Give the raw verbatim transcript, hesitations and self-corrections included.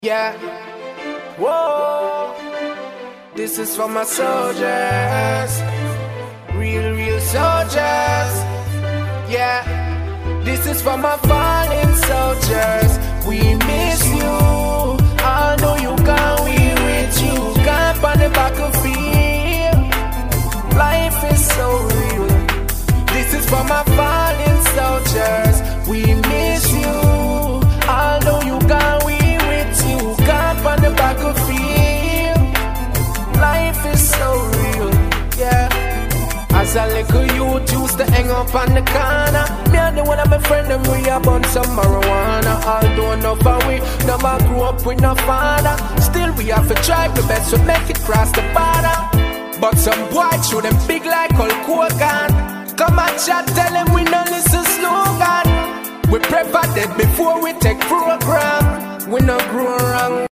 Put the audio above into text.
Yeah, whoa, this is for my soldiers, real, real soldiers. Yeah, this is for my fallen soldiers. We miss you, although you gone, we with you. Camp on the battlefield, life is so real. This is for my fallen soldiers. We miss you, although you gone, we you camp on the battlefield. Life is so real, yeah. As a little youth used to hang up on the corner. Me and the one of my friend them we a burn some marijuana. Although enough of we never grew up with no father, still we have to try the best to make it cross the border. But some boy show them big like Hulk Hogan. Come and chat, tell them we no listen slogan. We prefer dead before we take program. We no grow wrong.